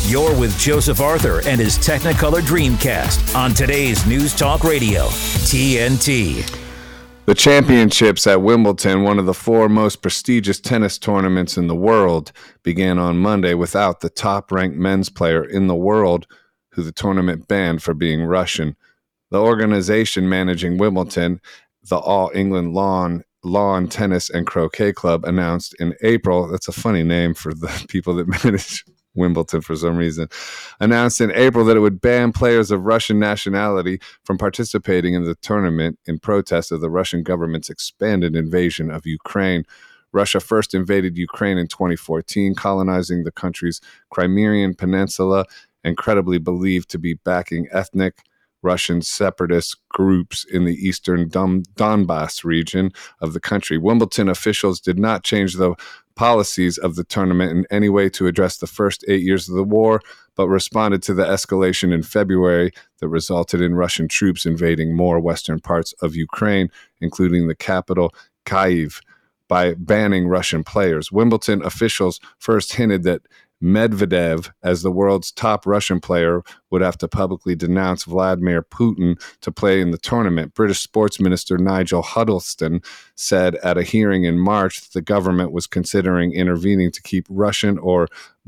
You're with Joseph Arthur and his Technicolor Dreamcast on today's News Talk Radio, TNT. The championships at Wimbledon, one of the four most prestigious tennis tournaments in the world, began on Monday without the top-ranked men's player in the world, who the tournament banned for being Russian. The organization managing Wimbledon, the All England Lawn Tennis and Croquet Club, announced in April, that's a funny name for the people that manage Wimbledon for some reason, announced in April that it would ban players of Russian nationality from participating in the tournament in protest of the Russian government's expanded invasion of Ukraine. Russia first invaded Ukraine in 2014, colonizing the country's Crimean Peninsula and credibly believed to be backing ethnic Russian separatist groups in the eastern Donbass region of the country. Wimbledon officials did not change the policies of the tournament in any way to address the first 8 years of the war, but responded to the escalation in February that resulted in Russian troops invading more western parts of Ukraine, including the capital, Kyiv, by banning Russian players. Wimbledon officials first hinted that Medvedev, as the world's top Russian player, would have to publicly denounce Vladimir Putin to play in the tournament. British Sports Minister Nigel Huddleston said at a hearing in March that the government was considering intervening to keep Russian or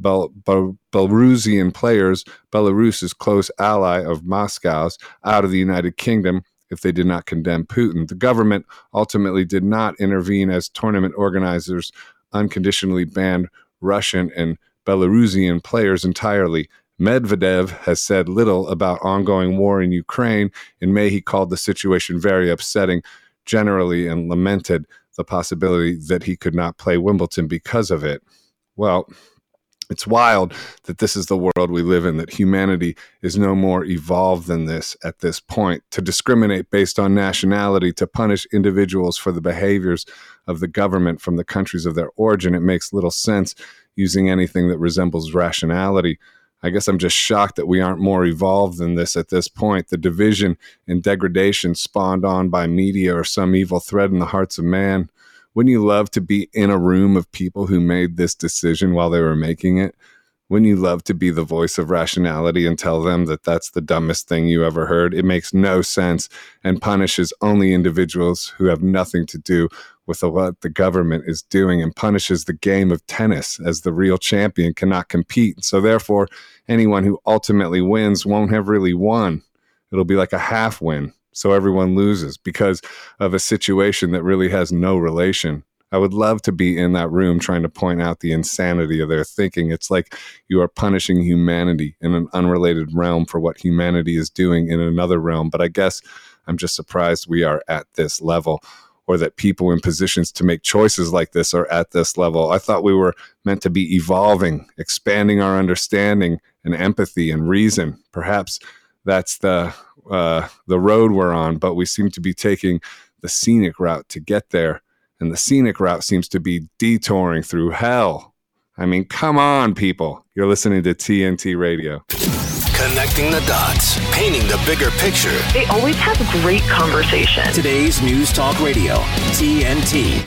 Belarusian players, Belarus's close ally of Moscow's, out of the United Kingdom if they did not condemn Putin. The government ultimately did not intervene as tournament organizers unconditionally banned Russian and Belarusian players entirely. Medvedev has said little about ongoing war in Ukraine. In May, he called the situation very upsetting generally and lamented the possibility that he could not play Wimbledon because of it. Well, it's wild that this is the world we live in, that humanity is no more evolved than this at this point. To discriminate based on nationality, to punish individuals for the behaviors of the government from the countries of their origin, it makes little sense using anything that resembles rationality. I guess I'm just shocked that we aren't more evolved than this at this point. The division and degradation spawned on by media or some evil thread in the hearts of man. Wouldn't you love to be in a room of people who made this decision while they were making it? Wouldn't you love to be the voice of rationality and tell them that that's the dumbest thing you ever heard? It makes no sense and punishes only individuals who have nothing to do with what the government is doing, and punishes the game of tennis, as the real champion cannot compete. So therefore, anyone who ultimately wins won't have really won. It'll be like a half win. So everyone loses because of a situation that really has no relation. I would love to be in that room trying to point out the insanity of their thinking. It's like you are punishing humanity in an unrelated realm for what humanity is doing in another realm. But I guess I'm just surprised we are at this level, or that people in positions to make choices like this are at this level. I thought we were meant to be evolving, expanding our understanding and empathy and reason. Perhaps that's the road we're on, but we seem to be taking the scenic route to get there. And the scenic route seems to be detouring through hell. I mean, come on, people. You're listening to TNT Radio. Connecting the dots, painting the bigger picture. They always have great conversation. Today's News Talk Radio, TNT.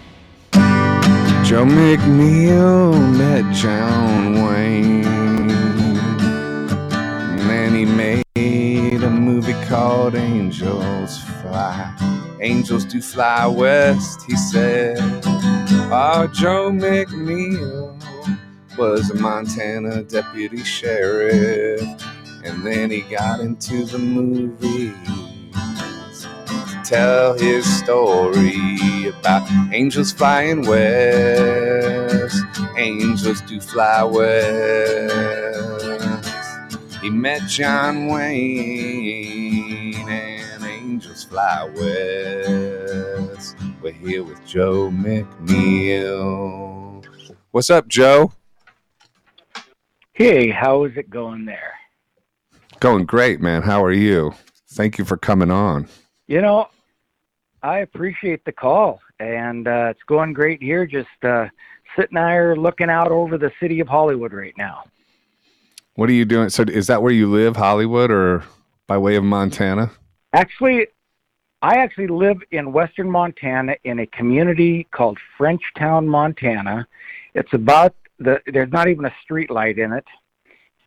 Joe McNeil met John Wayne, and then he made a movie called Angels Fly. Angels do fly west, he said. Oh, Joe McNeil was a Montana deputy sheriff, and then he got into the movies to tell his story about angels flying west. Angels do fly west. He met John Wayne and Angels Fly West. We're here with Joe McNeil. What's up, Joe? Hey, how is it going there? Going great, man. How are you? Thank you for coming on. You know, I appreciate the call, and it's going great here. Just sitting there looking out over the city of Hollywood right now. What are you doing? So is that where you live, Hollywood, or by way of Montana? Actually, I actually live in western Montana in a community called Frenchtown, Montana. It's about there's not even a street light in it.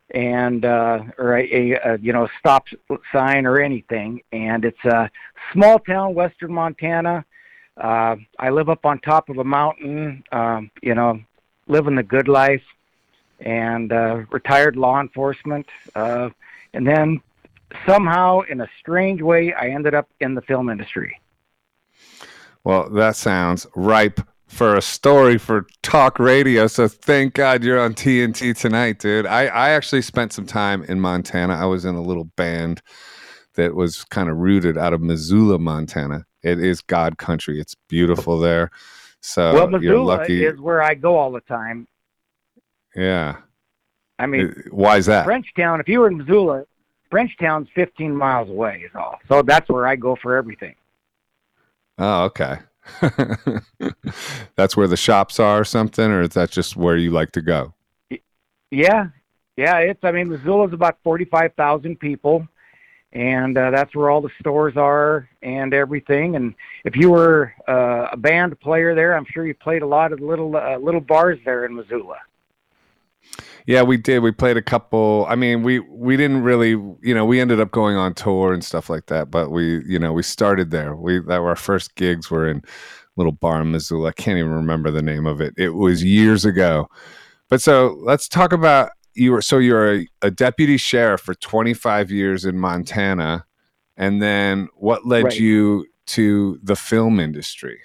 and or a stop sign or anything. And it's a small town, western Montana. I live up on top of a mountain, living the good life, and retired law enforcement. And then somehow, in a strange way, I ended up in the film industry. Well, that sounds ripe for a story for talk radio. So thank God you're on TNT tonight, dude. I actually spent some time in Montana. I was in a little band that was kind of rooted out of Missoula, Montana. It is God country. It's beautiful there. So Missoula you're lucky. is where I go all the time. Yeah. I mean, why is that? Frenchtown, if you were in Missoula, Frenchtown's 15 miles away is all. So that's where I go for everything. Oh, okay. That's where the shops are or something, or is that just where you like to go? Yeah. Missoula's about 45,000 people, and that's where all the stores are and everything. And if you were a band player there, I'm sure you played a lot of little bars there in Missoula. Yeah, we did. We played a couple. I mean, we didn't really, we ended up going on tour and stuff like that. But we started there. Our first gigs were in a little bar in Missoula. I can't even remember the name of it. It was years ago. But so let's talk about you're a deputy sheriff for 25 years in Montana, and then what led you to the film industry?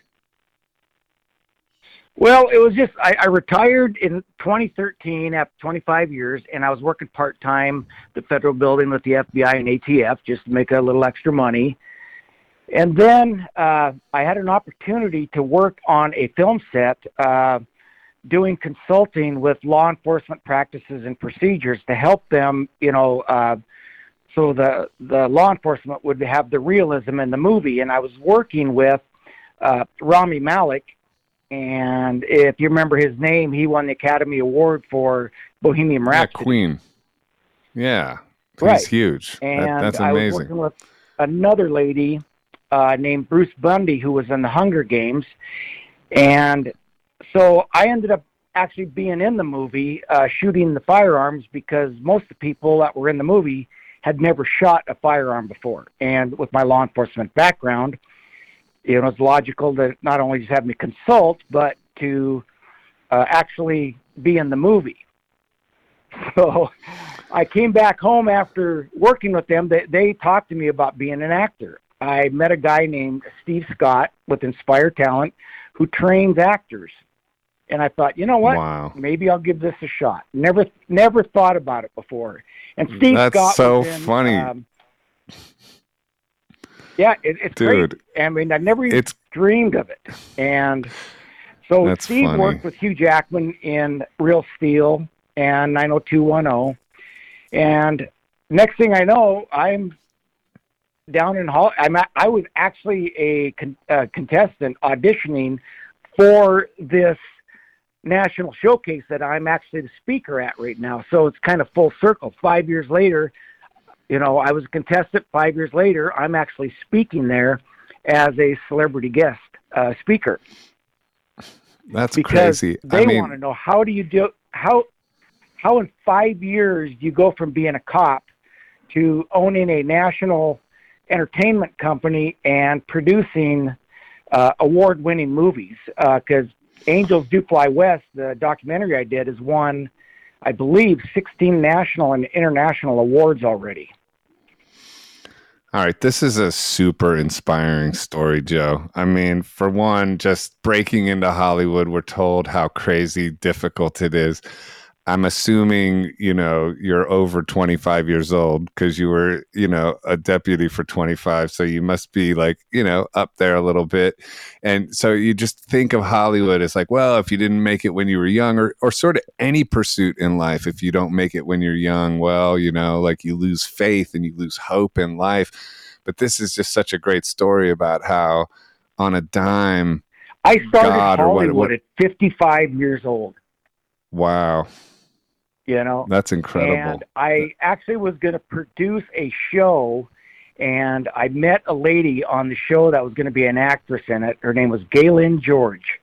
Well, it was just, I retired in 2013 after 25 years, and I was working part-time at the federal building with the FBI and ATF just to make a little extra money. And then I had an opportunity to work on a film set doing consulting with law enforcement practices and procedures to help them, so the law enforcement would have the realism in the movie. And I was working with Rami Malek. And if you remember his name, he won the Academy Award for Bohemian Rhapsody. Yeah, Queen. Yeah, he's huge. And that's amazing. I was working with another lady named Bruce Bundy, who was in the Hunger Games. And so I ended up actually being in the movie, shooting the firearms, because most of the people that were in the movie had never shot a firearm before. And with my law enforcement background, it's logical to not only just have me consult, but to actually be in the movie. So I came back home after working with them. They talked to me about being an actor. I met a guy named Steve Scott with Inspire Talent who trains actors. And I thought, you know what? Wow. Maybe I'll give this a shot. Never thought about it before. And Steve That's Scott so was in, funny. Yeah, it's Dude, great. I mean, I never even dreamed of it. And so That's Steve funny. worked with Hugh Jackman in Real Steel and 90210. And next thing I know, I'm down in I was actually a contestant auditioning for this national showcase that I'm actually the speaker at right now. So it's kind of full circle. 5 years later, I was a contestant. 5 years later, I'm actually speaking there as a celebrity guest speaker. That's because crazy. They want to know how in 5 years do you go from being a cop to owning a national entertainment company and producing award-winning movies? Because Angels Do Fly West, the documentary I did, has won, I believe, 16 national and international awards already. All right, this is a super inspiring story, Joe. I mean, for one, just breaking into Hollywood, we're told how crazy difficult it is. I'm assuming, you're over 25 years old because you were, a deputy for 25. So you must be up there a little bit. And so you just think of Hollywood as well, if you didn't make it when you were young, or sort of any pursuit in life, if you don't make it when you're young, well, you lose faith and you lose hope in life. But this is just such a great story about how on a dime, I started Hollywood at 55 years old. Wow. That's incredible. And I actually was going to produce a show, and I met a lady on the show that was going to be an actress in it. Her name was Galen George.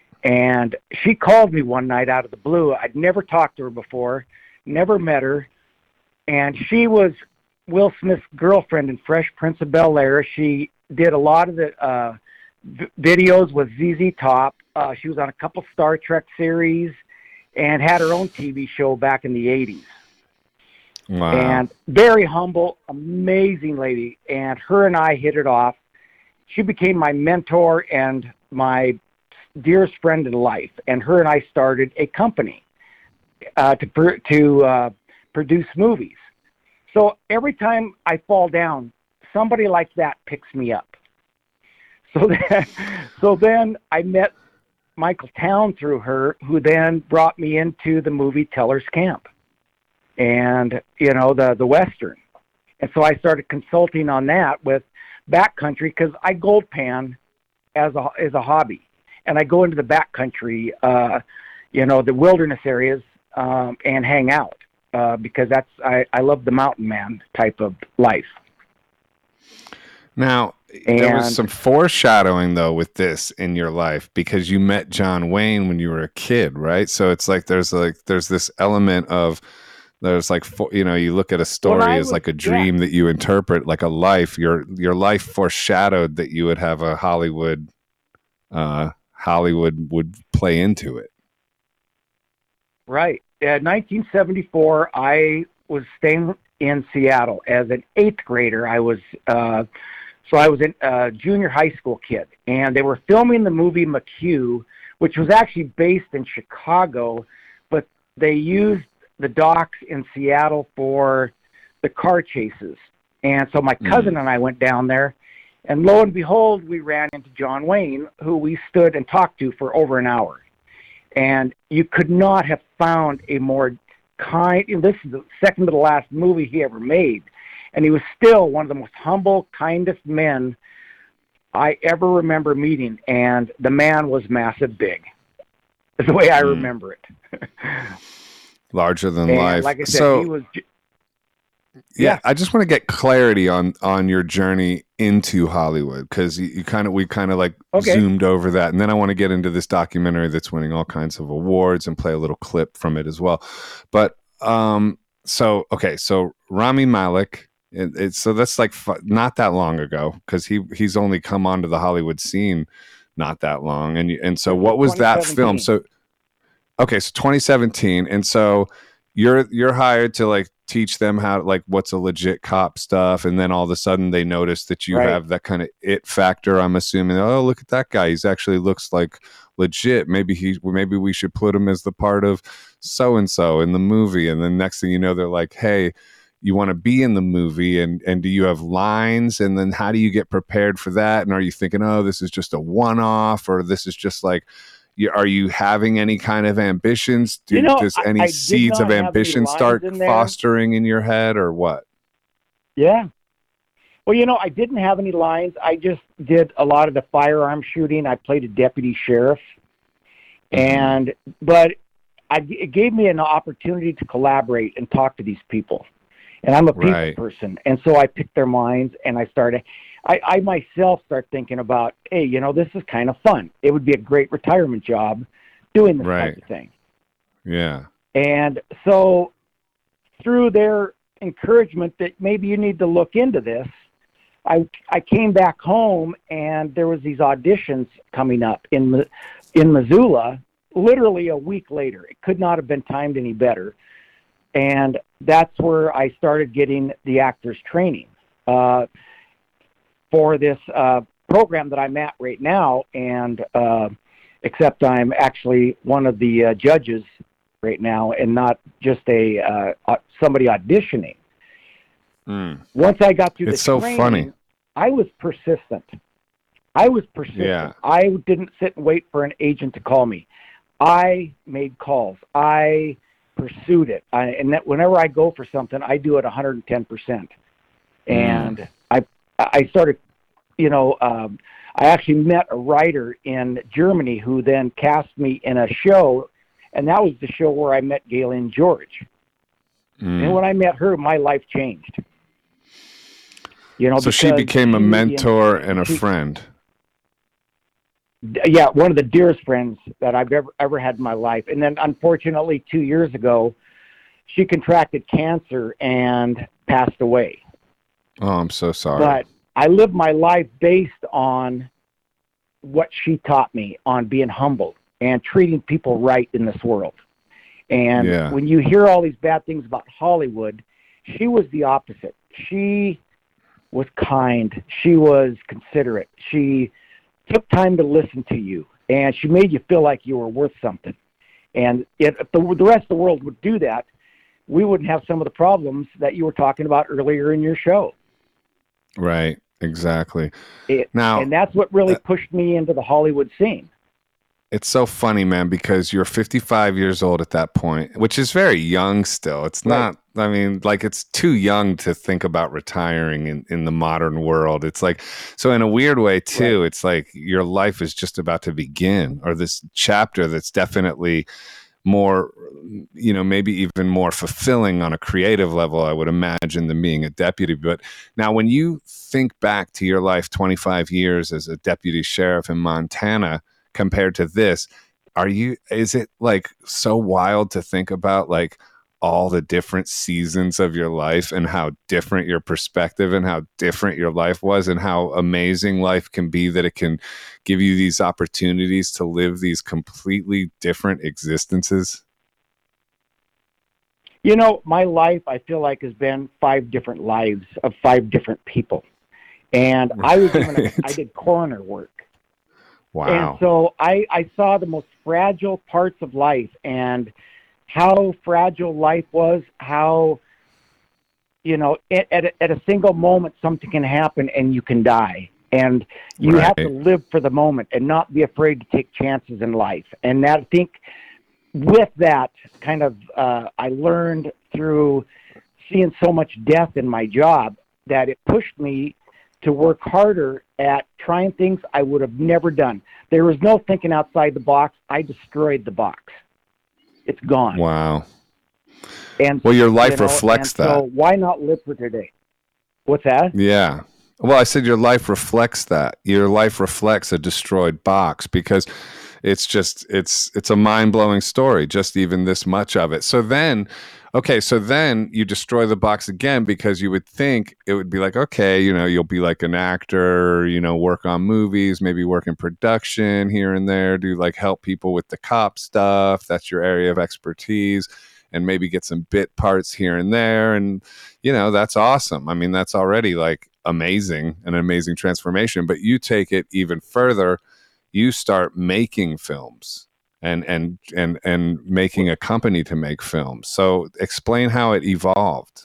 And she called me one night out of the blue. I'd never talked to her before, never met her. And she was Will Smith's girlfriend in Fresh Prince of Bel-Air. She did a lot of the videos with ZZ Top. She was on a couple Star Trek series and had her own TV show back in the 80s. Wow. And very humble, amazing lady. And her and I hit it off. She became my mentor and my dearest friend in life. And her and I started a company to produce movies. So every time I fall down, somebody like that picks me up. So then I met Michael Town through her, who then brought me into the movie Teller's Camp and, the Western. And so I started consulting on that with backcountry because I gold pan as a hobby. And I go into the backcountry, the wilderness areas and hang out because I love the mountain man type of life. Now, there was some foreshadowing, though, with this in your life because you met John Wayne when you were a kid, right? So it's like there's this element of you look at a story as like a dream that you interpret like a life. Your life foreshadowed that you would have a Hollywood would play into it. Right. In 1974, I was staying in Seattle as an 8th grader. I was a junior high school kid, and they were filming the movie McHugh, which was actually based in Chicago, but they used the docks in Seattle for the car chases. And so my cousin and I went down there, and lo and behold, we ran into John Wayne, who we stood and talked to for over an hour. And you could not have found a more kind, this is the second to the last movie he ever made. And he was still one of the most humble, kindest men I ever remember meeting. And the man was massive big, is the way I remember it. Larger than life. Like I said, he was... Yeah, I just want to get clarity on your journey into Hollywood because we kind of zoomed over that, and then I want to get into this documentary that's winning all kinds of awards and play a little clip from it as well. But so Rami Malek, so that's like not that long ago because he's only come onto the Hollywood scene not that long, and so what was that film? So 2017, and so you're hired to teach them how what's a legit cop stuff, and then all of a sudden they notice that you have that kind of it factor. I'm assuming, oh, look at that guy, he's actually looks like legit. Maybe we should put him as the part of so and so in the movie. And then next thing you know, they're like, hey, you want to be in the movie, and do you have lines? And then how do you get prepared for that? And are you thinking, oh, this is just a one-off, or this is just are you having any kind of ambitions? Does any seeds of ambition start fostering in your head, or what? Yeah. Well, I didn't have any lines. I just did a lot of the firearm shooting. I played a deputy sheriff. But it gave me an opportunity to collaborate and talk to these people. And I'm a people person. And so I picked their minds, and I myself start thinking about, hey, this is kind of fun. It would be a great retirement job doing this type of thing. Yeah. And so through their encouragement that maybe you need to look into this, I came back home, and there was these auditions coming up in Missoula literally a week later. It could not have been timed any better. And that's where I started getting the actors training for this program that I'm at right now, and except I'm actually one of the judges right now and not just somebody auditioning. Once I got through the training, funny. I was persistent. Yeah. I didn't sit and wait for an agent to call me. I made calls. I pursued it. And that whenever I go for something, I do it 110%. And I started, I actually met a writer in Germany who then cast me in a show, and that was the show where I met Galen George. And when I met her, my life changed. So she became a mentor and a friend. Yeah, one of the dearest friends that I've ever had in my life. And then, unfortunately, 2 years ago, she contracted cancer and passed away. Oh, I'm so sorry. But I lived my life based on what she taught me, on being humble and treating people right in this world. And when you hear all these bad things about Hollywood, she was the opposite. She was kind. She was considerate. She took time to listen to you, and she made you feel like you were worth something. And if the rest of the world would do that, we wouldn't have some of the problems that you were talking about earlier in your show. Right, exactly. And that's what really pushed me into the Hollywood scene. It's so funny, man, because you're 55 years old at that point, which is very young still. It's not, I mean, like, it's too young to think about retiring in the modern world. It's like, so in a weird way, too, it's like your life is just about to begin, or this chapter that's definitely more, you know, maybe even more fulfilling on a creative level, I would imagine, than being a deputy. But now when you think back to your life 25 years as a deputy sheriff in Montana, compared to this, is it like so wild to think about like all the different seasons of your life and how different your perspective and how different your life was and how amazing life can be, that it can give you these opportunities to live these completely different existences? You know, my life, I feel like, has been 5 different lives of 5 different people. And I did coroner work. Wow. And so I saw the most fragile parts of life and how fragile life was, how, you know, at a single moment something can happen and you can die. And you have to live for the moment and not be afraid to take chances in life. And that, I think, with that kind of, I learned through seeing so much death in my job that it pushed me to work harder at trying things I would have never done. There was no thinking outside the box. I destroyed the box. It's gone. Wow. And well, your life reflects that. So why not live for today? What's that? Yeah. Well, I said your life reflects that. Your life reflects a destroyed box, because it's just, it's a mind-blowing story, just even this much of it. So then you destroy the box again, because you would think it would be like, okay, you know, you'll be like an actor, you know, work on movies, maybe work in production here and there, do like help people with the cop stuff. That's your area of expertise, and maybe get some bit parts here and there. And, you know, that's awesome. I mean, that's already like amazing, an amazing transformation. But you take it even further. You start making films and making a company to make films. So explain how it evolved.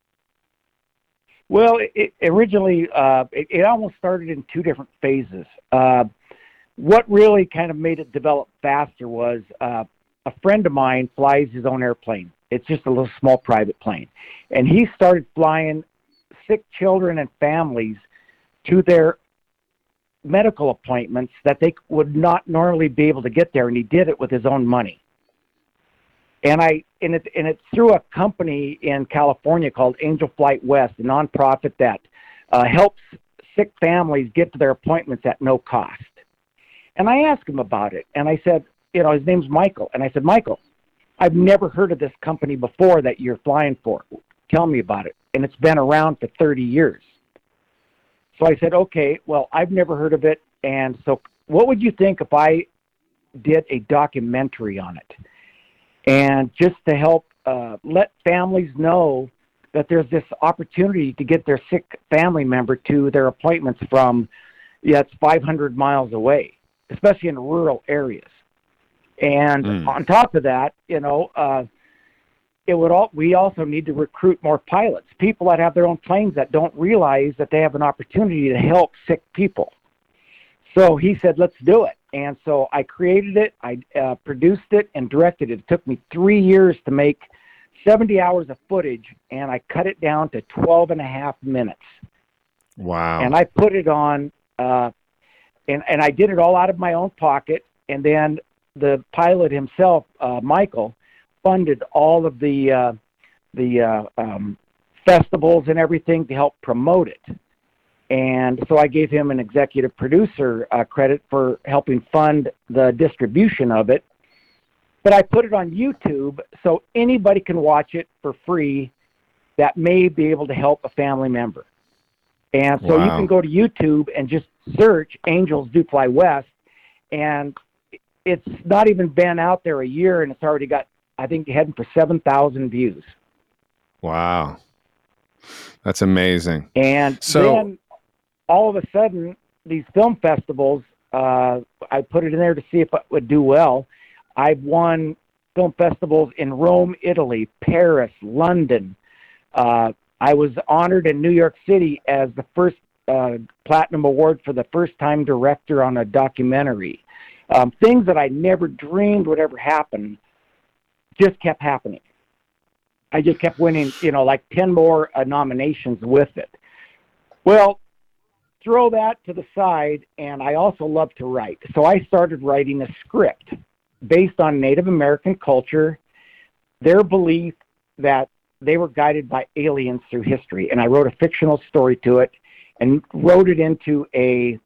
Well, it originally, it almost started in 2 different phases. What really kind of made it develop faster was a friend of mine flies his own airplane. It's just a little small private plane. And he started flying sick children and families to their medical appointments that they would not normally be able to get there, and he did it with his own money. And it's through a company in California called Angel Flight West, a nonprofit that helps sick families get to their appointments at no cost. And I asked him about it, and I said, you know, his name's Michael, and I said, Michael, I've never heard of this company before that you're flying for. Tell me about it. And it's been around for 30 years. So I said, okay, well, I've never heard of it. And so what would you think if I did a documentary on it? And just to help let families know that there's this opportunity to get their sick family member to their appointments from, it's 500 miles away, especially in rural areas. And on top of that, you know, we also need to recruit more pilots, people that have their own planes that don't realize that they have an opportunity to help sick people. So he said, let's do it. And so I created it, I produced it, and directed it. It took me 3 years to make 70 hours of footage, and I cut it down to 12 and a half minutes. Wow. And I put it on, and I did it all out of my own pocket. And then the pilot himself, Michael, funded all of the festivals and everything to help promote it. And so I gave him an executive producer credit for helping fund the distribution of it. but I put it on YouTube so anybody can watch it for free that may be able to help a family member. And so you can go to YouTube and just search Angels Do Fly West, and it's not even been out there a year, and it's already got, I think, heading for 7,000 views. Wow. That's amazing. And then all of a sudden, these film festivals, I put it in there to see if it would do well. I've won film festivals in Rome, Italy, Paris, London. I was honored in New York City as the first Platinum Award for the first-time director on a documentary. Things that I never dreamed would ever happen just kept happening. I just kept winning, like 10 more nominations with it. Well, throw that to the side, and I also love to write. So I started writing a script based on Native American culture, their belief that they were guided by aliens through history. And I wrote a fictional story to it and wrote it into a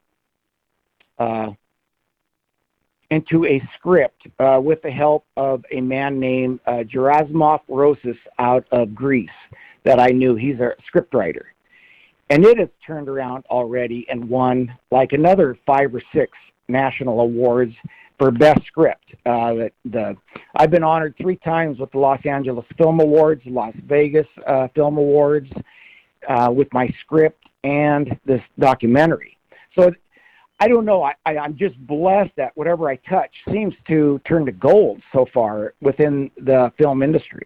script with the help of a man named Gerasimos Rosas out of Greece that I knew. He's a scriptwriter. And it has turned around already and won like another 5 or 6 national awards for best script. I've been honored 3 times with the Los Angeles Film Awards, Las Vegas Film Awards, with my script and this documentary. So I don't know. I'm just blessed that whatever I touch seems to turn to gold so far within the film industry.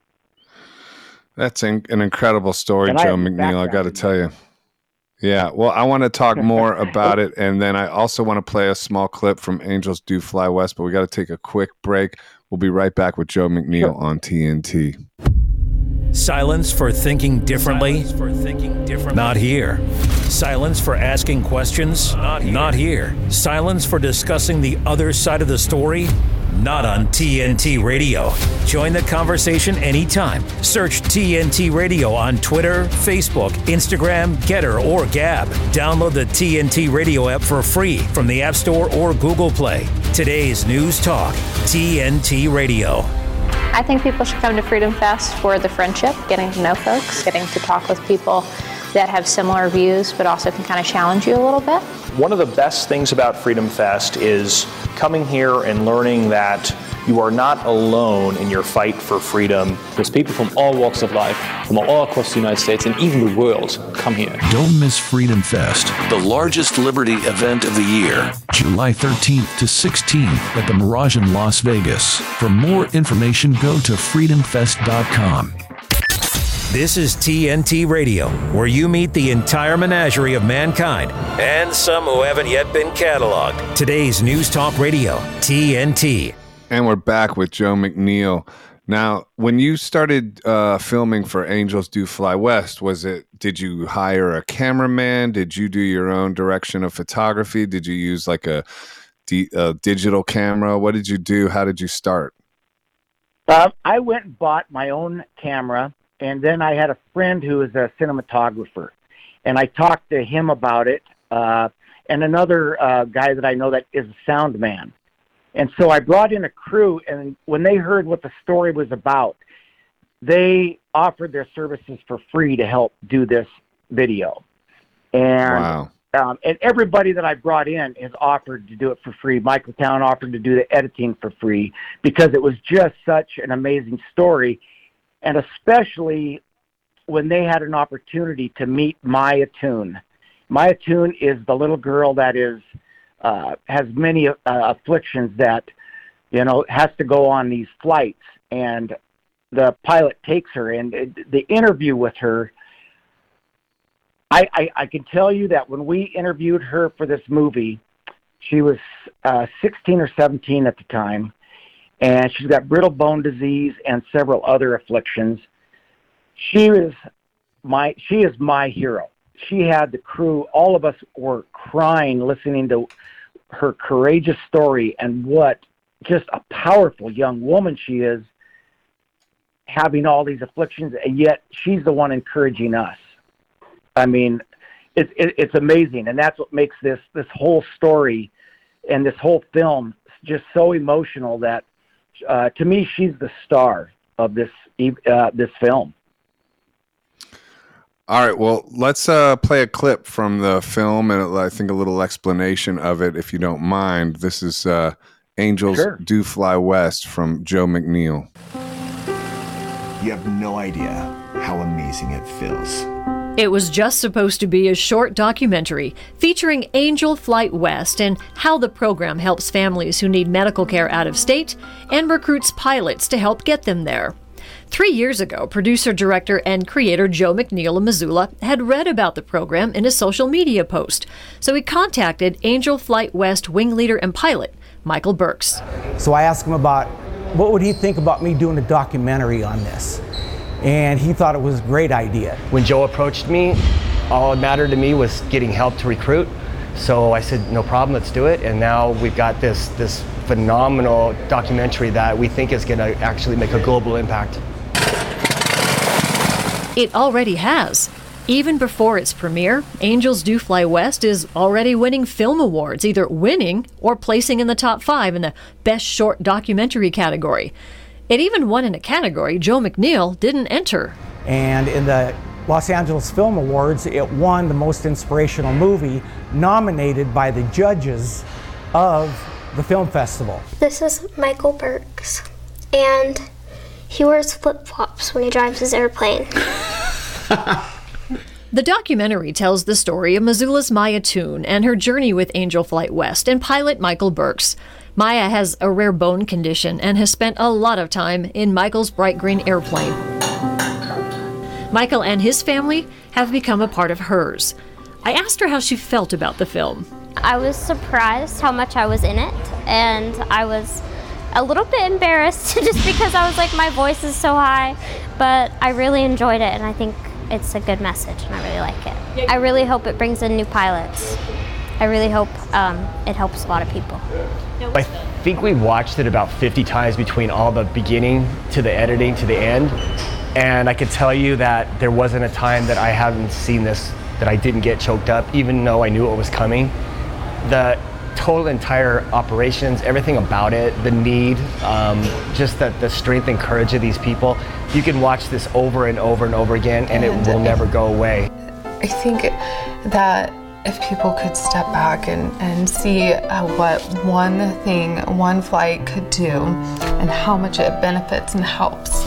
That's an incredible story, Joe McNeil, I got to tell you. Yeah, well, I want to talk more about it, and then I also want to play a small clip from Angels Do Fly West, but we got to take a quick break. We'll be right back with Joe McNeil on TNT. Silence for thinking differently? Not here. Silence for asking questions? Not here. Silence for discussing the other side of the story? Not on TNT Radio. Join the conversation anytime. Search TNT Radio on Twitter, Facebook, Instagram, Getter, or Gab. Download the TNT Radio app for free from the App Store or Google Play. Today's News Talk, TNT Radio. I think people should come to Freedom Fest for the friendship, getting to know folks, getting to talk with people that have similar views, but also can kind of challenge you a little bit. One of the best things about Freedom Fest is coming here and learning that you are not alone in your fight for freedom. There's people from all walks of life, from all across the United States and even the world, come here. Don't miss Freedom Fest, the largest liberty event of the year. July 13th to 16th at the Mirage in Las Vegas. For more information, go to freedomfest.com. This is TNT Radio, where you meet the entire menagerie of mankind and some who haven't yet been cataloged. Today's News Talk Radio, TNT. And we're back with Joe McNeil. Now, when you started filming for Angels Do Fly West, did you hire a cameraman? Did you do your own direction of photography? Did you use like a digital camera? What did you do? How did you start? I went and bought my own camera. And then I had a friend who is a cinematographer, and I talked to him about it, and another guy that I know that is a sound man. And so I brought in a crew, and when they heard what the story was about, they offered their services for free to help do this video. And, wow. And everybody that I brought in has offered to do it for free. Michael Town offered to do the editing for free because it was just such an amazing story. And especially when they had an opportunity to meet Maya Toon. Maya Toon is the little girl that has many afflictions that, has to go on these flights. And the pilot takes her, and the interview with her, I can tell you that when we interviewed her for this movie, she was 16 or 17 at the time. And she's got brittle bone disease and several other afflictions. She is my hero. She had the crew. All of us were crying listening to her courageous story and what just a powerful young woman she is, having all these afflictions, and yet she's the one encouraging us. I mean, it's amazing, and that's what makes this whole story and this whole film just so emotional that To me, she's the star of this film. All right, well, let's play a clip from the film and I think a little explanation of it, if you don't mind. This is Angels Do Fly West from Joe McNeil. You have no idea how amazing it feels. It was just supposed to be a short documentary featuring Angel Flight West and how the program helps families who need medical care out of state and recruits pilots to help get them there. 3 years ago, producer, director, and creator Joe McNeil of Missoula had read about the program in a social media post, so he contacted Angel Flight West wing leader and pilot Michael Burks. So I asked him about what would he think about me doing a documentary on this, and he thought it was a great idea. When Joe approached me, all that mattered to me was getting help to recruit. So I said, no problem, let's do it. And now we've got this phenomenal documentary that we think is going to actually make a global impact. It already has. Even before its premiere, Angels Do Fly West is already winning film awards, either winning or placing in the top 5 in the Best Short Documentary category. It even won in a category Joe McNeil didn't enter. And in the Los Angeles Film Awards, it won the Most Inspirational Movie, nominated by the judges of the film festival. This is Michael Burks, and he wears flip-flops when he drives his airplane. The documentary tells the story of Missoula's Maya Toon and her journey with Angel Flight West and pilot Michael Burks. Maya has a rare bone condition and has spent a lot of time in Michael's bright green airplane. Michael and his family have become a part of hers. I asked her how she felt about the film. I was surprised how much I was in it, and I was a little bit embarrassed just because I was like, my voice is so high, but I really enjoyed it, and I think it's a good message, and I really like it. I really hope it brings in new pilots. I really hope it helps a lot of people. I think we watched it about 50 times between all the beginning to the editing to the end, and I could tell you that there wasn't a time that I haven't seen this that I didn't get choked up, even though I knew it was coming. The total entire operations, everything about it, the need, just the strength and courage of these people. You can watch this over and over and over again, and it will never go away. I think that if people could step back and see what one thing, one flight could do, and how much it benefits and helps,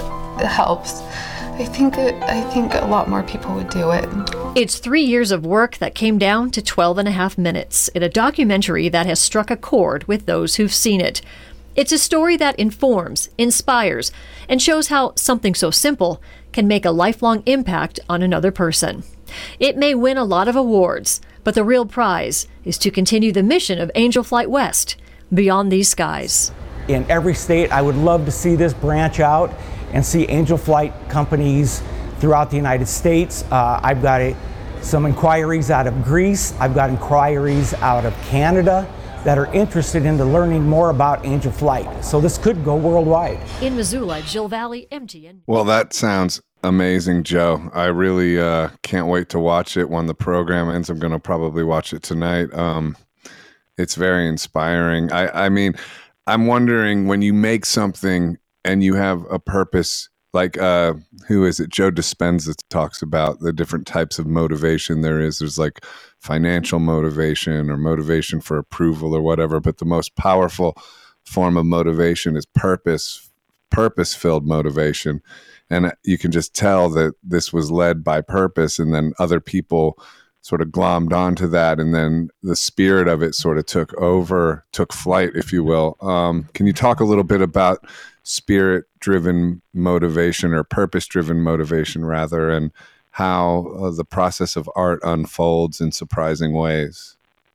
I think a lot more people would do it. It's 3 years of work that came down to 12.5 minutes in a documentary that has struck a chord with those who've seen it. It's a story that informs, inspires, and shows how something so simple can make a lifelong impact on another person. It may win a lot of awards, but the real prize is to continue the mission of Angel Flight West beyond these skies. In every state, I would love to see this branch out and see Angel Flight companies throughout the United States. I've got some inquiries out of Greece. I've got inquiries out of Canada that are interested in learning more about Angel Flight. So this could go worldwide. In Missoula, Jill Valley, MTN. Well, that sounds amazing, Joe. I really can't wait to watch it when the program ends. I'm going to probably watch it tonight. It's very inspiring. I mean, I'm wondering, when you make something and you have a purpose, like who is it? Joe Dispenza talks about the different types of motivation there is. There's like financial motivation or motivation for approval or whatever, but the most powerful form of motivation is purpose-filled motivation. And you can just tell that this was led by purpose, and then other people sort of glommed onto that, and then the spirit of it sort of took flight, if you will. Can you talk a little bit about spirit-driven motivation, or purpose-driven motivation rather, and how the process of art unfolds in surprising ways?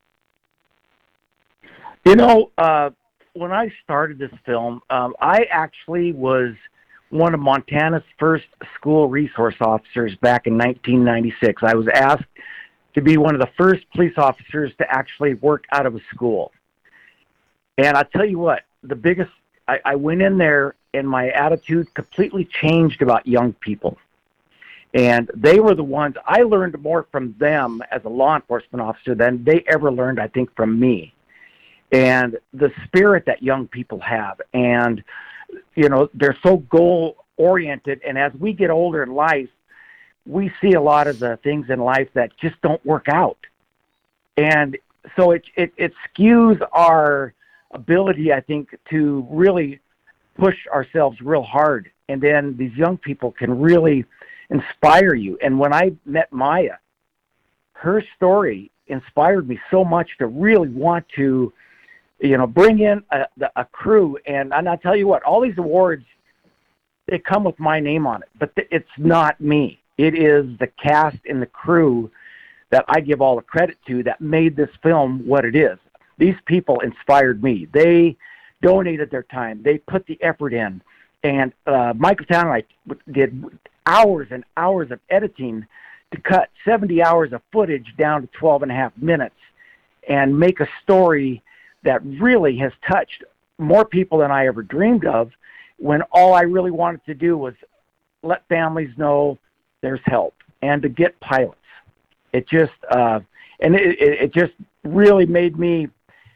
You know, when I started this film, I actually was one of Montana's first school resource officers back in 1996. I was asked to be one of the first police officers to actually work out of a school. And I'll tell you what, I went in there and my attitude completely changed about young people. And they were the ones, I learned more from them as a law enforcement officer than they ever learned, I think, from me. And the spirit that young people have, and they're so goal oriented. And as we get older in life, we see a lot of the things in life that just don't work out. And so it skews our ability, I think, to really push ourselves real hard. And then these young people can really inspire you. And when I met Maya, her story inspired me so much to really want to, bring in a crew. And I'll tell you what, all these awards, they come with my name on it, but it's not me. It is the cast and the crew that I give all the credit to that made this film what it is. These people inspired me. They donated their time. They put the effort in. And Michael Town and I did hours and hours of editing to cut 70 hours of footage down to 12 and a half minutes and make a story that really has touched more people than I ever dreamed of, when all I really wanted to do was let families know there's help and to get pilots. It just, it just really made me,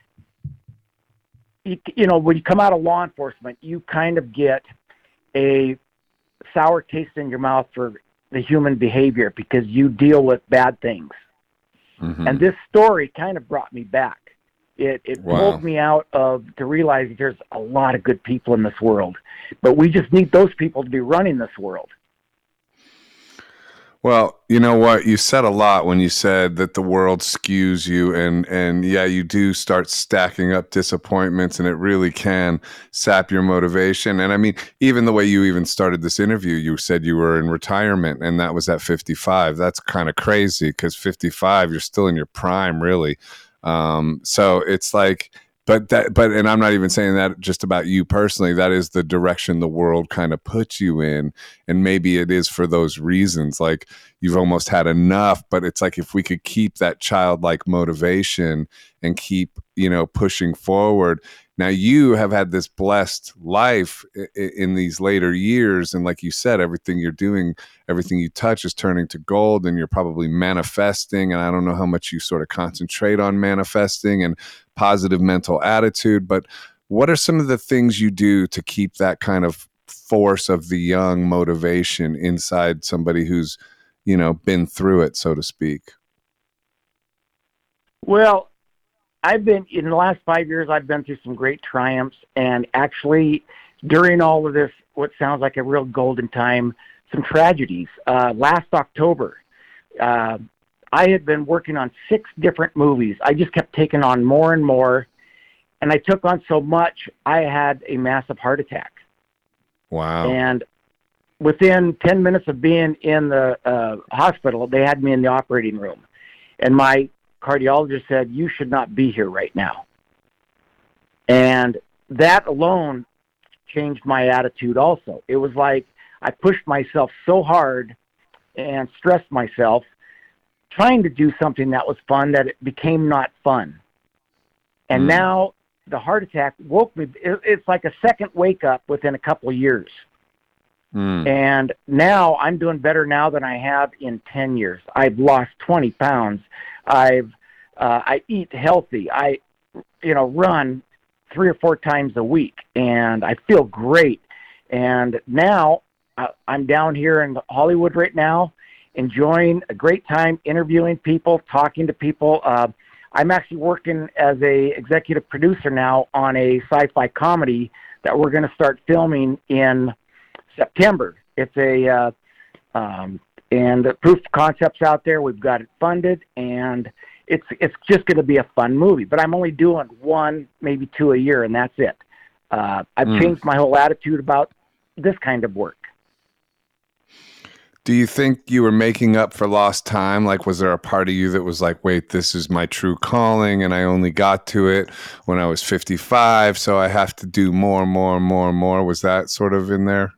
when you come out of law enforcement, you kind of get a sour taste in your mouth for the human behavior because you deal with bad things. Mm-hmm. And this story kind of brought me back. It pulled me out to realize there's a lot of good people in this world, but we just need those people to be running this world. Well, you know what? You said a lot when you said that the world skews you, and yeah, you do start stacking up disappointments, and it really can sap your motivation. And I mean, even the way you even started this interview, you said you were in retirement, and that was at 55. That's kind of crazy because 55, you're still in your prime, really. So it's like, but and I'm not even saying that just about you personally. That is the direction the world kind of puts you in. And maybe it is for those reasons, like you've almost had enough, but it's like, if we could keep that childlike motivation and keep, pushing forward. Now you have had this blessed life in these later years. And like you said, everything you're doing, everything you touch is turning to gold, and you're probably manifesting. And I don't know how much you sort of concentrate on manifesting and positive mental attitude, but what are some of the things you do to keep that kind of force of the young motivation inside somebody who's, been through it, so to speak? Well, in the last 5 years, I've been through some great triumphs, and actually during all of this, what sounds like a real golden time, some tragedies. Last October, I had been working on 6 different movies. I just kept taking on more and more, and I took on so much, I had a massive heart attack. Wow. And within 10 minutes of being in the hospital, they had me in the operating room. And my cardiologist said, "You should not be here right now." And that alone changed my attitude also. It was like I pushed myself so hard and stressed myself trying to do something that was fun that it became not fun. And now the heart attack woke me. It's like a second wake up within a couple of years. And now I'm doing better now than I have in 10 years. I've lost 20 pounds. I eat healthy. I, run 3 or 4 times a week, and I feel great. And now I'm down here in Hollywood right now, enjoying a great time interviewing people, talking to people. I'm actually working as a executive producer now on a sci-fi comedy that we're going to start filming in September. It's and the proof of concept's out there. We've got it funded, and it's just going to be a fun movie. But I'm only doing 1, maybe 2 a year, and that's it. I've changed my whole attitude about this kind of work. Do you think you were making up for lost time? Like, was there a part of you that was like, wait, this is my true calling, and I only got to it when I was 55, so I have to do more and more and more and more? Was that sort of in there?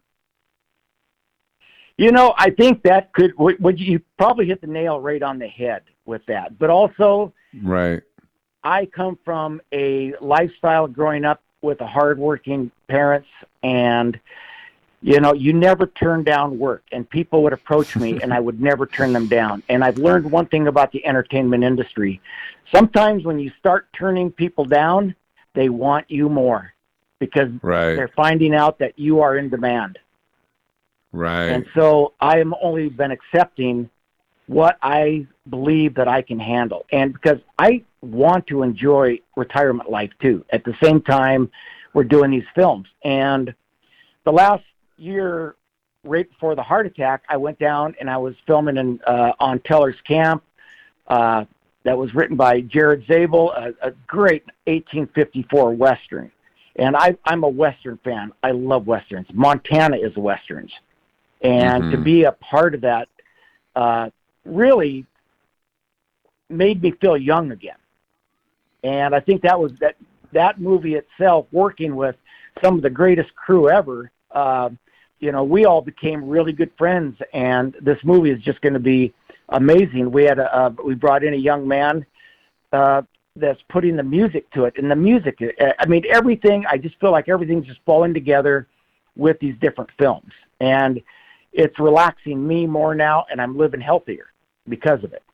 I think that you probably hit the nail right on the head with that. But also, right, I come from a lifestyle growing up with a hardworking parents, and you never turn down work, and people would approach me and I would never turn them down. And I've learned one thing about the entertainment industry. Sometimes when you start turning people down, they want you more. because Right. they're finding out that you are in demand. Right. And so I am only been accepting what I believe that I can handle. And because I want to enjoy retirement life too. At the same time, we're doing these films. And the last year, right before the heart attack, I went down and I was filming on Teller's Camp. That was written by Jared Zabel, a great 1854 Western. And I'm a Western fan. I love Westerns. Montana is Westerns. And to be a part of that really made me feel young again. And I think that was that movie itself, working with some of the greatest crew ever, we all became really good friends. And this movie is just going to be amazing. We brought in a young man that's putting the music to it. And the music, everything, I just feel like everything's just falling together with these different films. And it's relaxing me more now, and I'm living healthier because of it.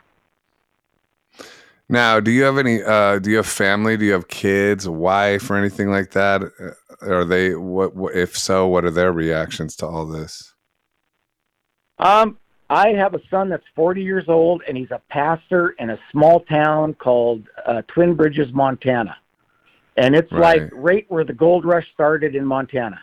Now, do you have any, do you have family? Do you have kids, a wife, or anything like that? Are they, if so, what are their reactions to all this? I have a son that's 40 years old, and he's a pastor in a small town called Twin Bridges, Montana. And it's like right where the gold rush started in Montana.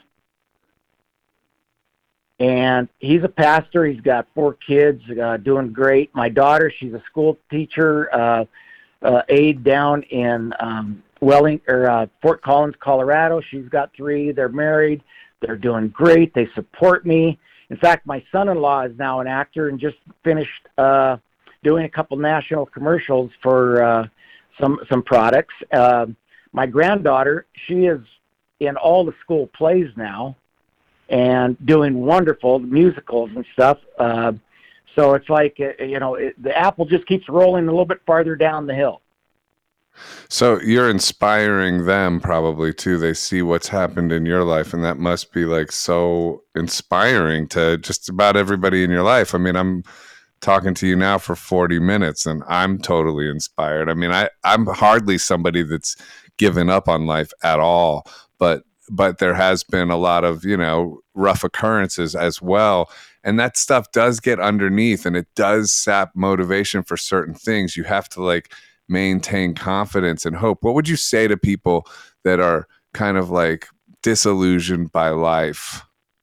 And he's a pastor. He's got 4 kids, doing great. My daughter, she's a school teacher, aide down in Fort Collins, Colorado. She's got 3. They're married. They're doing great. They support me. In fact, my son-in-law is now an actor and just finished doing a couple national commercials for some products. My granddaughter, she is in all the school plays now and doing wonderful musicals and stuff. So it's like, the apple just keeps rolling a little bit farther down the hill. So you're inspiring them probably too. They see what's happened in your life, and that must be like so inspiring to just about everybody in your life. I mean, I'm talking to you now for 40 minutes and I'm totally inspired. I mean, I'm hardly somebody that's given up on life at all, but there has been a lot of, rough occurrences as well. And that stuff does get underneath, and it does sap motivation for certain things. You have to maintain confidence and hope. What would you say to people that are kind of disillusioned by life?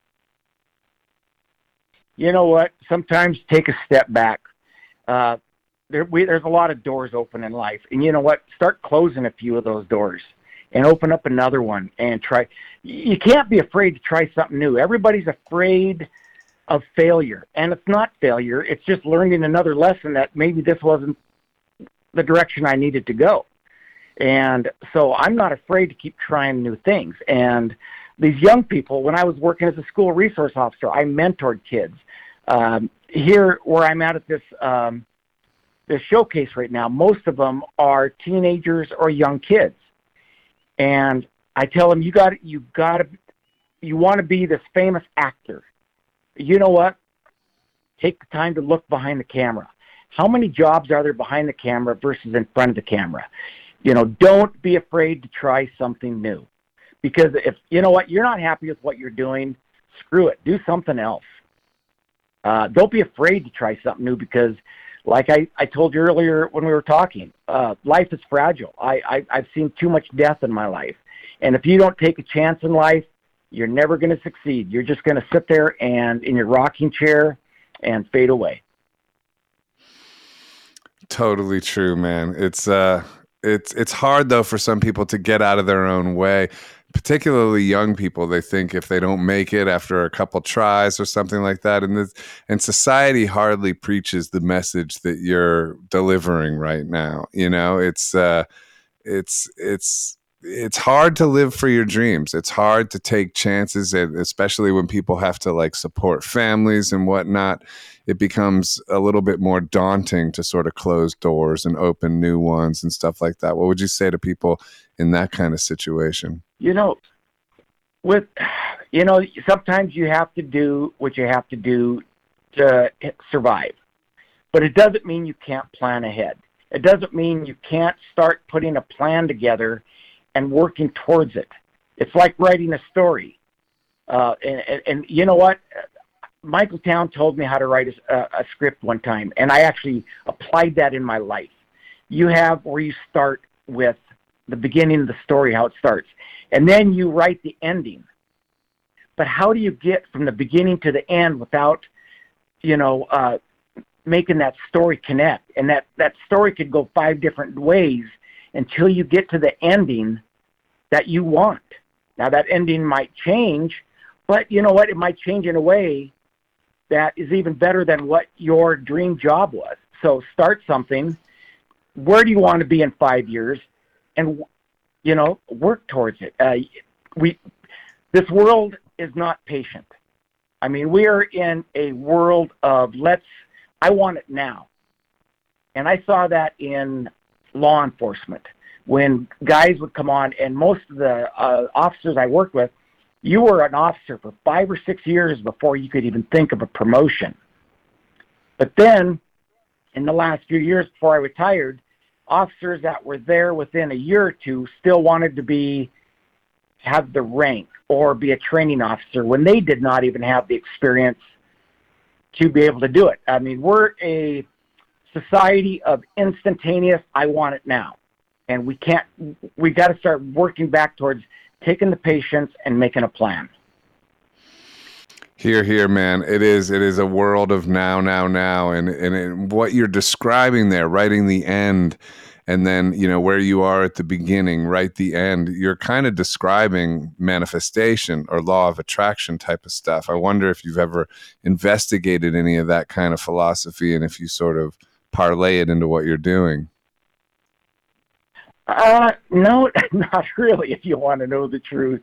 You know what? Sometimes take a step back. There's a lot of doors open in life. And you know what? Start closing a few of those doors and open up another one and try. You can't be afraid to try something new. Everybody's afraid of failure. And it's not failure. It's just learning another lesson that maybe this wasn't the direction I needed to go. And so I'm not afraid to keep trying new things. And these young people, when I was working as a school resource officer, I mentored kids. Here where I'm at this showcase right now, most of them are teenagers or young kids. And I tell them, you want to be this famous actor. You know what? Take the time to look behind the camera. How many jobs are there behind the camera versus in front of the camera? Don't be afraid to try something new. Because if, you're not happy with what you're doing, screw it. Do something else. Don't be afraid to try something new because, like I told you earlier when we were talking, life is fragile. I've seen too much death in my life. And if you don't take a chance in life, you're never going to succeed. You're just going to sit there and in your rocking chair and fade away. Totally true, man. It's hard though for some people to get out of their own way, particularly young people. They think if they don't make it after a couple tries or something like that, and society hardly preaches the message that you're delivering right now. It's hard to live for your dreams. It's hard to take chances, and especially when people have to support families and whatnot. It becomes a little bit more daunting to sort of close doors and open new ones and stuff like that. What would you say to people in that kind of situation? Sometimes you have to do what you have to do to survive, but it doesn't mean you can't plan ahead. It doesn't mean you can't start putting a plan together and working towards it. It's like writing a story. And you know what? Michael Town told me how to write a script one time, and I actually applied that in my life. You have where you start with the beginning of the story, how it starts, and then you write the ending. But how do you get from the beginning to the end without, making that story connect? And that story could go 5 different ways until you get to the ending that you want. Now, that ending might change, but you know what? It might change in a way that is even better than what your dream job was. So start something. Where do you want to be in 5 years? And, work towards it. This world is not patient. I mean, we are in a world of I want it now. And I saw that in law enforcement when guys would come on, and most of the officers I worked with, you were an officer for 5 or 6 years before you could even think of a promotion. But then, in the last few years before I retired, officers that were there within a year or two still wanted to have the rank or be a training officer when they did not even have the experience to be able to do it. I mean, we're a society of instantaneous, I want it now. And we got to start working back towards taking the patience and making a plan. Here, man. It is a world of now. And what you're describing there, writing the end, and then, where you are at the beginning, right the end, you're kind of describing manifestation or law of attraction type of stuff. I wonder if you've ever investigated any of that kind of philosophy and if you sort of parlay it into what you're doing. No, not really, if you want to know the truth.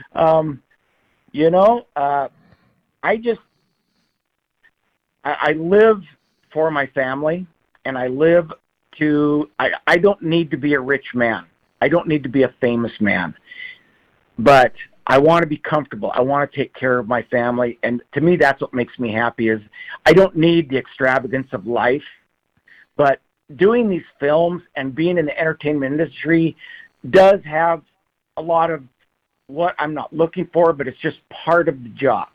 I live for my family, and I live I don't need to be a rich man. I don't need to be a famous man. But I want to be comfortable. I want to take care of my family. And to me, that's what makes me happy is I don't need the extravagance of life. But doing these films and being in the entertainment industry does have a lot of what I'm not looking for, but it's just part of the job.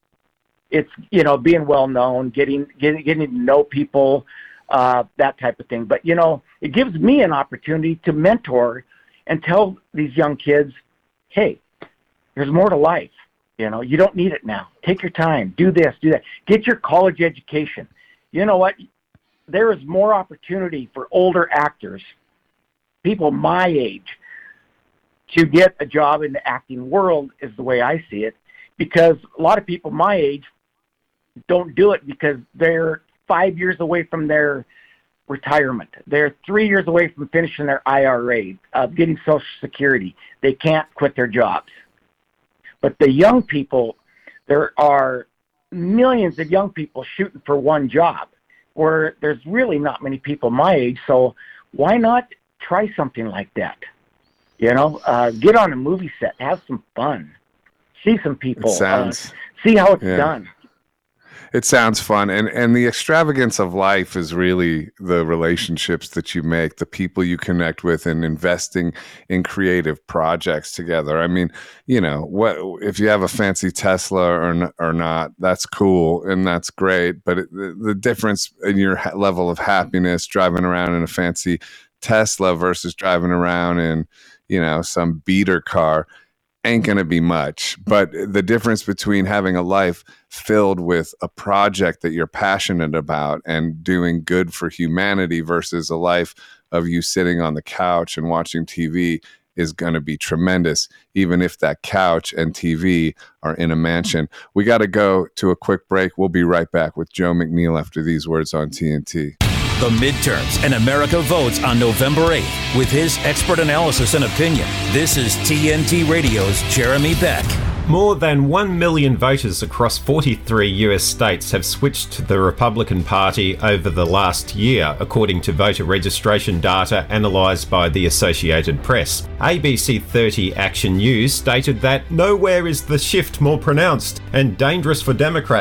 It's, being well known, getting to know people, that type of thing. But, it gives me an opportunity to mentor and tell these young kids, hey, there's more to life. You don't need it now. Take your time. Do this, do that. Get your college education. You know what? There is more opportunity for older actors, people my age, to get a job in the acting world is the way I see it, because a lot of people my age don't do it because they're 5 years away from their retirement. They're 3 years away from finishing their IRA, getting Social Security. They can't quit their jobs. But the young people, there are millions of young people shooting for one job, where there's really not many people my age, so why not try something like that? Get on a movie set, have some fun, see some people, see how it's done. It sounds fun. And the extravagance of life is really the relationships that you make, the people you connect with, and investing in creative projects together. I mean, what if you have a fancy Tesla or not, that's cool and that's great. But the difference in your level of happiness driving around in a fancy Tesla versus driving around in, some beater car ain't going to be much. But the difference between having a life filled with a project that you're passionate about and doing good for humanity versus a life of you sitting on the couch and watching TV is going to be tremendous, even if that couch and TV are in a mansion. We got to go to a quick break. We'll be right back with Joe McNeil after these words on TNT. The midterms and America votes on November 8th. With his expert analysis and opinion, this is TNT Radio's Jeremy Beck. More than 1 million voters across 43 US states have switched to the Republican Party over the last year, according to voter registration data analysed by the Associated Press. ABC 30 Action News stated that nowhere is the shift more pronounced and dangerous for Democrats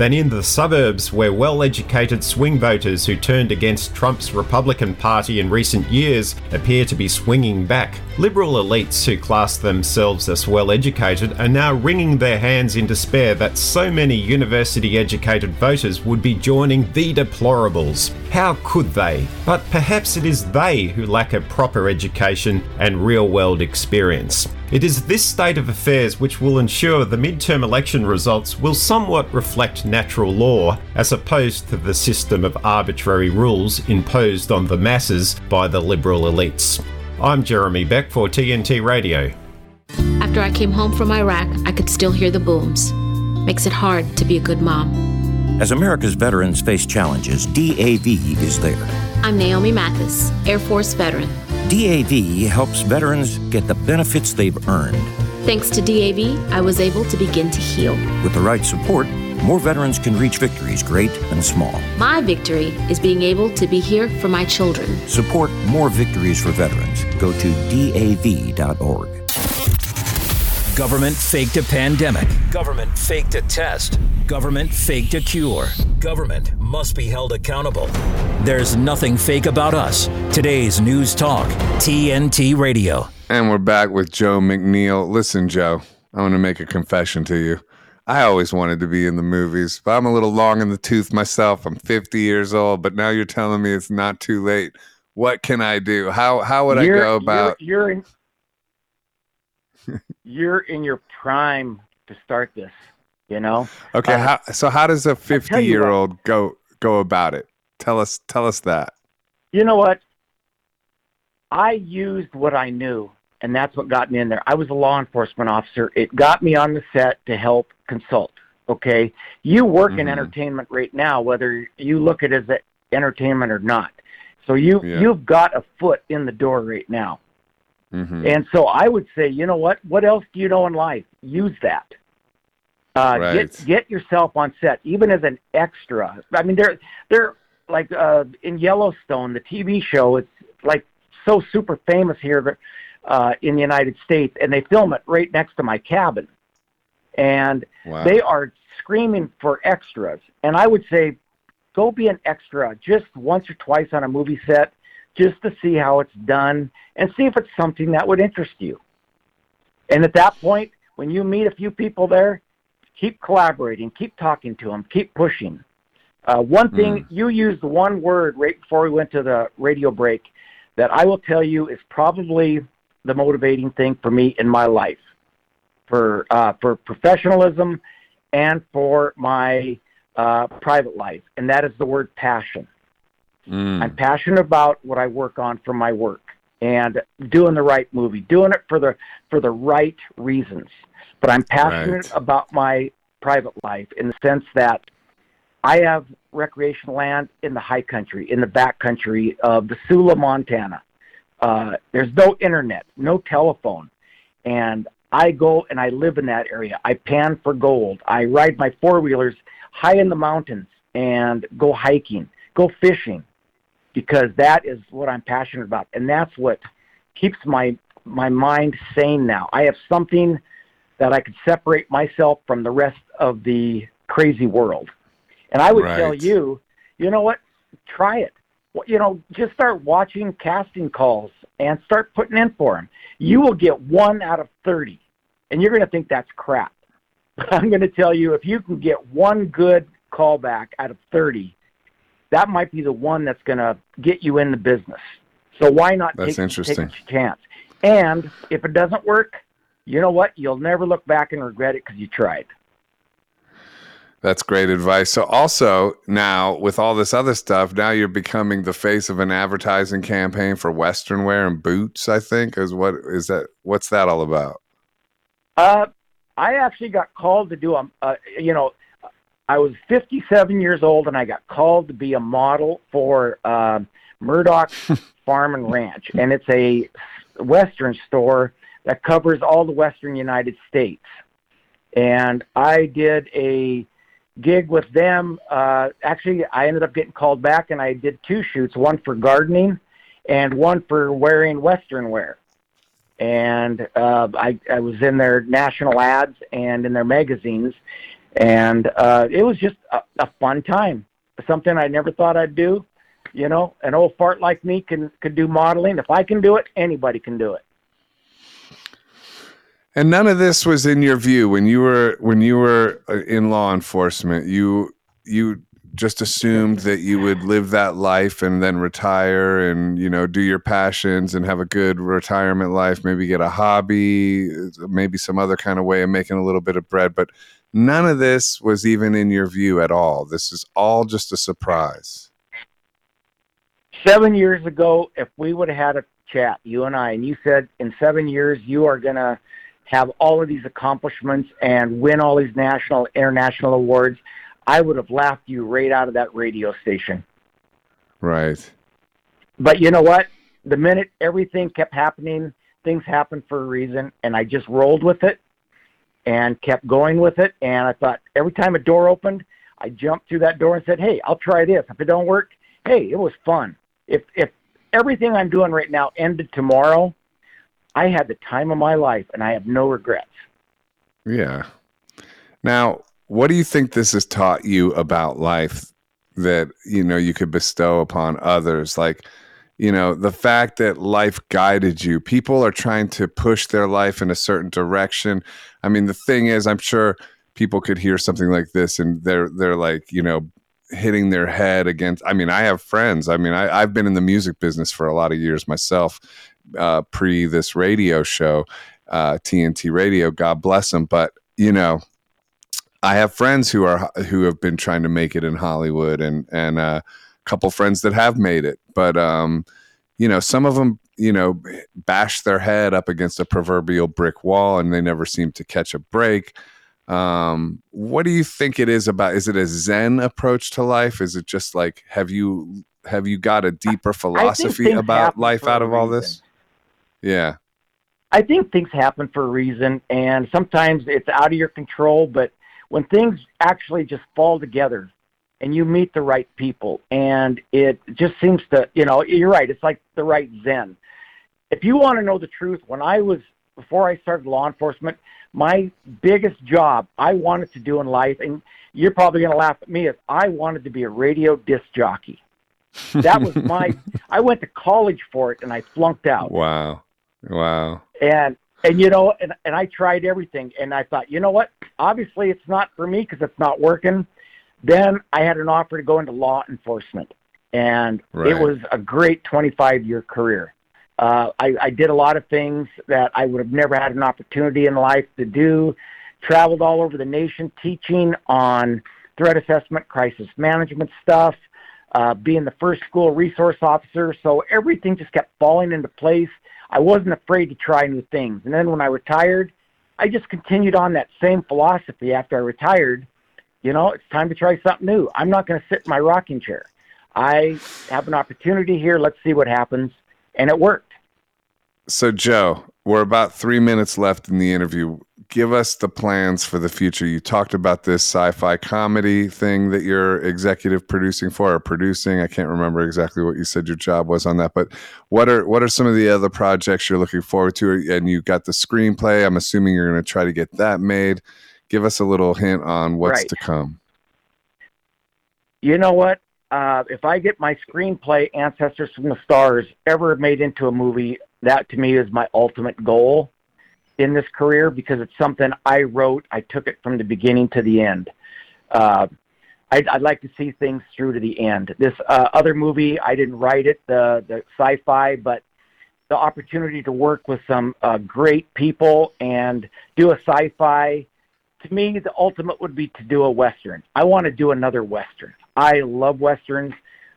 than in the suburbs where well-educated swing voters who turned against Trump's Republican Party in recent years appear to be swinging back. Liberal elites who class themselves as well-educated are now wringing their hands in despair that so many university-educated voters would be joining the deplorables. How could they? But perhaps it is they who lack a proper education and real-world experience. It is this state of affairs which will ensure the midterm election results will somewhat reflect natural law, as opposed to the system of arbitrary rules imposed on the masses by the liberal elites. I'm Jeremy Beck for TNT Radio. After I came home from Iraq, I could still hear the booms. Makes it hard to be a good mom. As America's veterans face challenges, DAV is there. I'm Naomi Mathis, Air Force veteran. DAV helps veterans get the benefits they've earned. Thanks to DAV, I was able to begin to heal. With the right support, more veterans can reach victories great and small. My victory is being able to be here for my children. Support more victories for veterans. Go to DAV.org. Government faked a pandemic. Government faked a test. Government faked a cure. Government must be held accountable. There's nothing fake about us. Today's News Talk, TNT Radio. And we're back with Joe McNeil. Listen, Joe, I want to make a confession to you. I always wanted to be in the movies, but I'm a little long in the tooth myself. I'm 50 years old, but now you're telling me it's not too late. What can I do? How would I go about... You're in your prime to start this, you know? Okay, how does a 50-year-old go about it? Tell us that. You know what? I used what I knew, and that's what got me in there. I was a law enforcement officer. It got me on the set to help consult, okay? You work in entertainment right now, whether you look at it as entertainment or not. So you've got a foot in the door right now. And so I would say, you know what? What else do you know in life? Use that. Get yourself on set, even as an extra. I mean, they're like in Yellowstone, the TV show. It's like so super famous here in the United States, and they film it right next to my cabin, and they are screaming for extras. And I would say, go be an extra just once or twice on a movie set, just to see how it's done and see if it's something that would interest you. And at that point, when you meet a few people there, keep collaborating, keep talking to them, keep pushing. One thing, you used one word right before we went to the radio break that I will tell you is probably the motivating thing for me in my life, for professionalism and for my private life, and that is the word passion. I'm passionate about what I work on for my work and doing the right movie, doing it for the right reasons. But I'm passionate about my private life in the sense that I have recreational land in the high country, in the back country of the Sula, Montana. There's no internet, no telephone. And I go and I live in that area. I pan for gold. I ride my four-wheelers high in the mountains and go hiking, go fishing, because that is what I'm passionate about. And that's what keeps my mind sane now. I have something that I could separate myself from the rest of the crazy world. And I would tell you, you know what? Try it. You know, just start watching casting calls and start putting in for them. You will get 1 out of 30, and you're going to think that's crap. But I'm going to tell you, if you can get one good callback out of 30, that might be the one that's going to get you in the business. So why not take a chance? And if it doesn't work, you know what? You'll never look back and regret it because you tried. That's great advice. So also now with all this other stuff, now you're becoming the face of an advertising campaign for Western wear and boots, I think. What's that all about? I actually got called to do I was 57 years old and I got called to be a model for Murdoch's Farm and Ranch. And it's a Western store that covers all the Western United States. And I did a gig with them. Actually, I ended up getting called back and I did 2 shoots, one for gardening and one for wearing Western wear. And I was in their national ads and in their magazines. And it was just a fun time, something I never thought I'd do. You know, an old fart like me could do modeling. If I can do it, anybody can do it. And none of this was in your view when you were in law enforcement. You just assumed that you would live that life and then retire and, you know, do your passions and have a good retirement life, maybe get a hobby, maybe some other kind of way of making a little bit of bread. But none of this was even in your view at all. This is all just a surprise. 7 years ago, if we would have had a chat, you and I, and you said in 7 years you are going to have all of these accomplishments and win all these national, international awards, I would have laughed you right out of that radio station. Right. But you know what? The minute everything kept happening, things happened for a reason, and I just rolled with it and kept going with it. And I thought every time a door opened, I jumped through that door and said, hey, I'll try this. If it don't work, hey, it was fun. If everything I'm doing right now ended tomorrow, I had the time of my life, and I have no regrets. Yeah. Now, what do you think this has taught you about life that, you know, you could bestow upon others? Like, you know, the fact that life guided you. People are trying to push their life in a certain direction. I mean, the thing is, I'm sure people could hear something like this and they're like, you know, hitting their head against. I mean, I have friends. I mean, I've been in the music business for a lot of years myself, pre this radio show, TNT Radio, God bless them. But, you know, I have friends who have been trying to make it in Hollywood and a couple friends that have made it. But, you know, some of them, you know, bash their head up against a proverbial brick wall and they never seem to catch a break. What do you think it is about? Is it a Zen approach to life? Is it just like, have you got a deeper philosophy about life out of all this? Yeah. I think things happen for a reason, and sometimes it's out of your control, but when things actually just fall together and you meet the right people and it just seems to, you know, you're right. It's like the right Zen. If you want to know the truth, before I started law enforcement, my biggest job I wanted to do in life, and you're probably going to laugh at me, is I wanted to be a radio disc jockey. That was I went to college for it and I flunked out. Wow. And you know, and I tried everything, and I thought, you know what? Obviously, it's not for me because it's not working. Then I had an offer to go into law enforcement, and It was a great 25-year career. I did a lot of things that I would have never had an opportunity in life to do. Traveled all over the nation teaching on threat assessment, crisis management stuff, being the first school resource officer. So everything just kept falling into place. I wasn't afraid to try new things. And then when I retired, I just continued on that same philosophy after I retired. You know, it's time to try something new. I'm not going to sit in my rocking chair. I have an opportunity here. Let's see what happens. And it worked. So, Joe, we're about 3 minutes left in the interview. Give us the plans for the future. You talked about this sci-fi comedy thing that you're executive producing for, or producing. I can't remember exactly what you said your job was on that, but what are some of the other projects you're looking forward to? And you got the screenplay. I'm assuming you're going to try to get that made. Give us a little hint on what's to come. You know what? If I get my screenplay, Ancestors from the Stars, ever made into a movie, that to me is my ultimate goal in this career, because it's something I wrote. I took it from the beginning to the end. I'd like to see things through to the end. This other movie, I didn't write it, the sci-fi, but the opportunity to work with some great people and do a sci-fi, to me, the ultimate would be to do a Western. I want to do another Western. I love Westerns.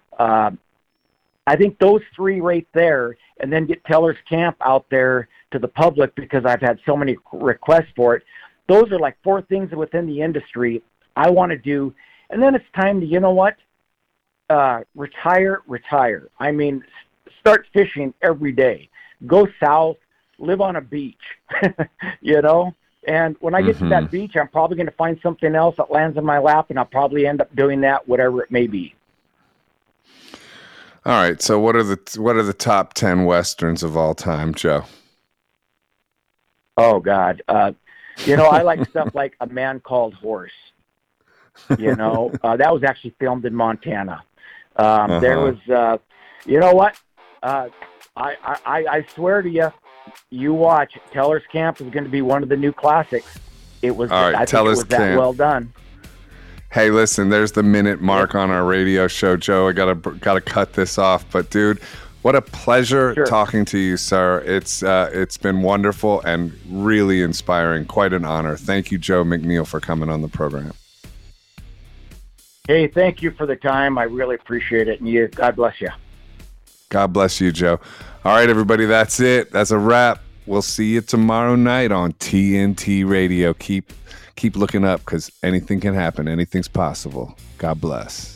I think those three right there, and then get Teller's Camp out there to the public because I've had so many requests for it. Those are like 4 things within the industry I want to do. And then it's time to, you know what, retire. I mean, start fishing every day. Go south, live on a beach, you know? And when I get to that beach, I'm probably going to find something else that lands in my lap, and I'll probably end up doing that, whatever it may be. All right. So what are the top 10 Westerns of all time, Joe? Oh, God. You know, I like stuff like A Man Called Horse. You know, that was actually filmed in Montana. There was, you know what? I swear to you, you watch. Teller's Camp is going to be one of the new classics. It was. All right, I think it was that well done. Hey, listen, there's the minute mark on our radio show, Joe. I gotta cut this off, but dude, what a pleasure talking to you, sir. It's been wonderful and really inspiring. Quite an honor. Thank you, Joe McNeil, for coming on the program. Hey, thank you for the time. I really appreciate it, and God bless you. God bless you, Joe. All right, everybody, that's it. That's a wrap. We'll see you tomorrow night on TNT Radio. Keep looking up, because anything can happen. Anything's possible. God bless.